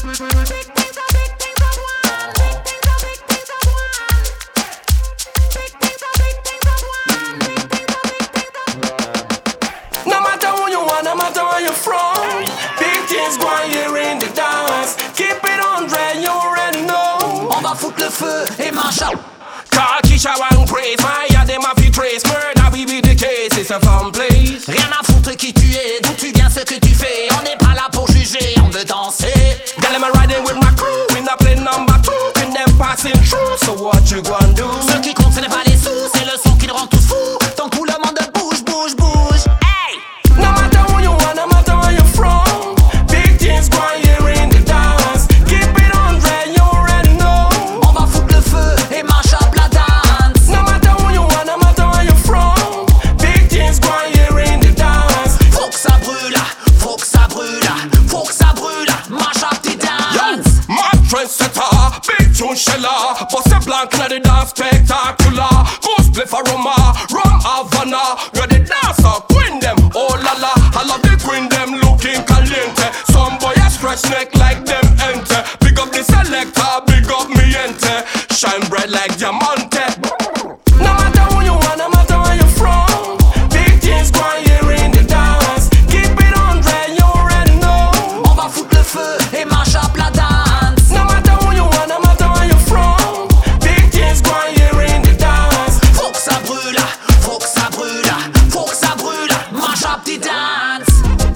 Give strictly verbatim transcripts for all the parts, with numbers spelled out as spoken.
No matter who you are, no matter where you're from, big things going here in the dance. Keep it on red, you already know. On va foutre le feu et marche out. Kakisha one praise, my yeah, them have to trace. Murder we be the case, it's a fun place. Rien à foutre qui tu es, d'où tu viens, ce que tu fais. On n'est pas là pour juger, on veut danser. Girl, I'm riding with my crew, we not play number two. And them passing through, so what you gonna do? Ce qui compte ce n'est pas les sous, c'est le son qui le rend tous fous. Donc tout le monde bouge, bouge, bouge. Hey! No matter who you are, no matter where you're from, big things going here in the dance. Keep it on red, you already know. On va foutre le feu et marche up la dance. No matter who you are, no matter where you're from, big things going here in the dance. Faut que ça brûle, faut que ça brûle, faut que ça brûle. Marche up the dance. Mad trendsetter, big tune sheller, bust a blank na the dance spectacular. Goose play for Roma, rum Havana. You're the dancer, queen them, oh la la. I love the queen them looking caliente. Some boy a stretch neck like them ente. Big up the selector, big up me ente. Shine bright like diamante. No matter who you are, no matter where you're from, big things going here in the dance. Keep it on red, you already know. On va foutre le feu et marche up la dance. No matter who you are, no matter where you're from, big things going here in the dance. Faut que ça brûle, faut que ça brûle, faut que ça brûle. Marche up the dance.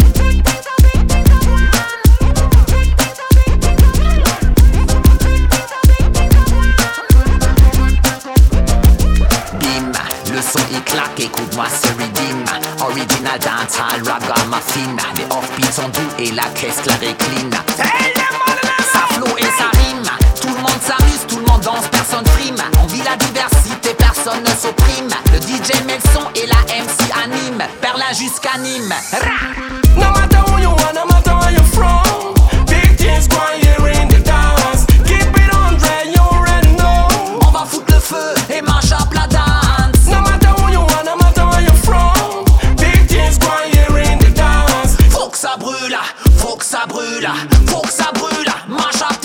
Bim, le son il claque, écoute-moi ce redeem. Original dancehall, rap gamma fine. Les off-beats sont doux et la caisse la récline. Ça flow et ça rime. Tout le monde s'amuse, tout le monde danse, personne frime. On vit la diversité, personne ne s'opprime. Le D J met le son et la M C anime. Berlin jusqu'à Nîmes. No matter who you are, no matter where you're from, big things going here in the dance. Keep it on red, you already know. On va foutre le feu et marche up la dance. No matter who you are, no matter where you're from, big things going here in the dance. Faut que ça brûle, faut que ça brûle, faut que ça brûle. Marche up